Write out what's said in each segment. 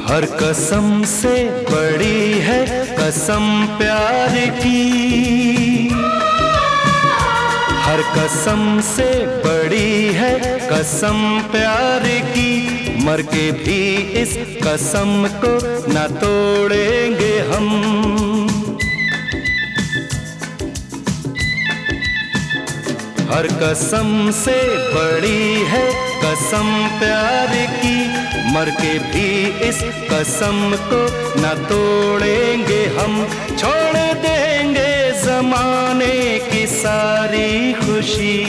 हर कसम से बड़ी है कसम प्यार की, हर कसम से बड़ी है कसम प्यार की, मर के भी इस कसम को न तोड़ेंगे हम। हर कसम से बड़ी है कसम प्यार की, मर के भी इस कसम को न तोड़ेंगे हम। छोड़ देंगे जमाने की सारी खुशी,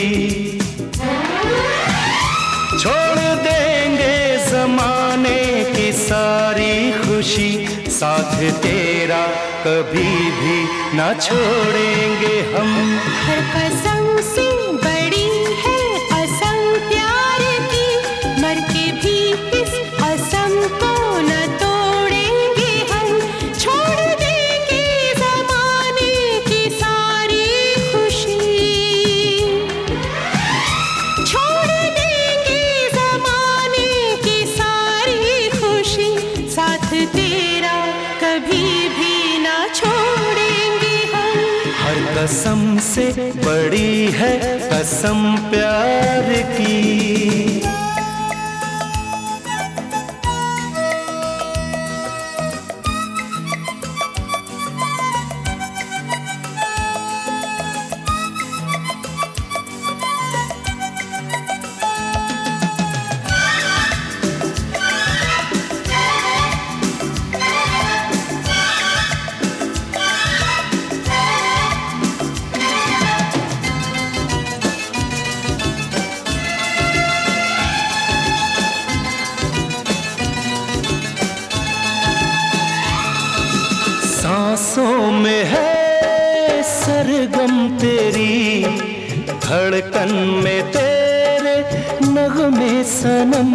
छोड़ देंगे जमाने की सारी खुशी, साथ तेरा कभी भी ना छोड़ेंगे हम। हर कसम से बड़ी है कसम प्यार की, मर के भी इस कसम को न तोड़ेंगे हम। छोड़ देंगे जमाने की सारी खुशी, छोड़ देंगे जमाने की सारी खुशी, साथ तेरा कभी भी ना छोड़ेंगे हम। हर कसम से बड़ी है कसम प्यार की। सांसों में है सरगम तेरी, धड़कन में तेरे नगमे सनम।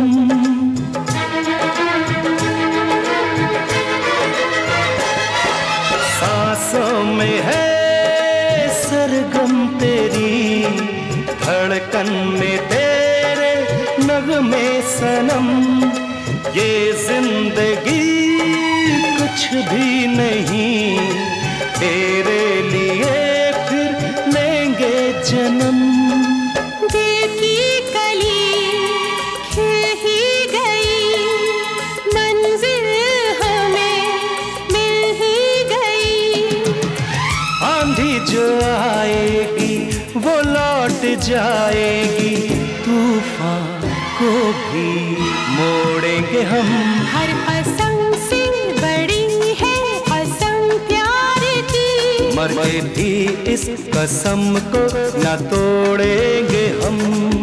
सांसों में है सरगम तेरी, धड़कन में तेरे नगमे सनम। ये जिंदगी कुछ भी नहीं, तेरे लिए फिर लेंगे जन्म। दिल की कली खिल ही गई, मंजिल हमें मिल ही गई। आंधी जो आएगी वो लौट जाएगी, तूफान को भी मोड़ेंगे हम। हर कसम से बड़ी है कसम प्यार की, मर के भी इस कसम को न तोड़ेंगे हम।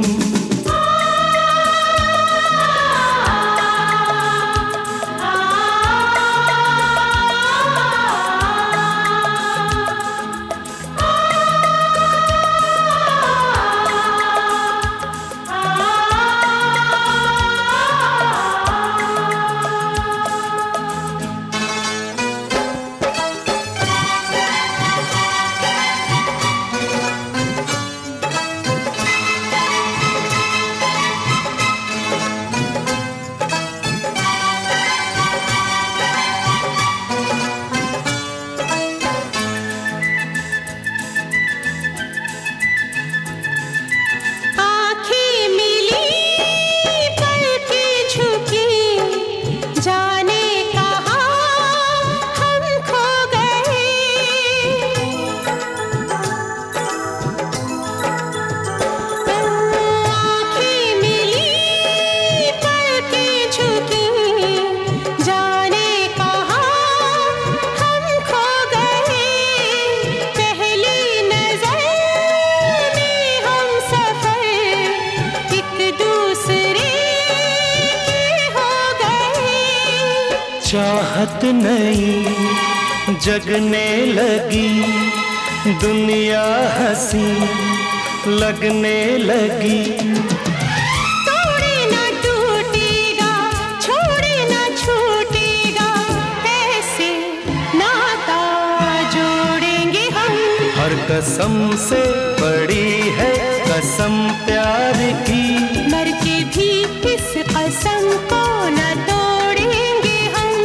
चाहत नहीं जगने लगी, दुनिया हंसी लगने लगी। तोड़े ना टूटेगा, छोड़े ना छूटेगा, ऐसे नाता जोड़ेंगे हम। हर कसम से बड़ी है कसम प्यार की, मर के भी इस कसम को न तोड़ेंगे हम।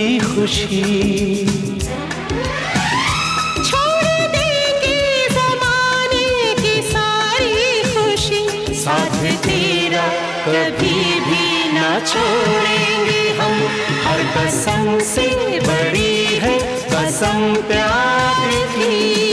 खुशी। छोड़ देंगे ज़माने की सारी खुशी, साथ तेरा कभी भी ना छोड़ेंगे हम। हर कसम से बड़ी है कसम प्यार की।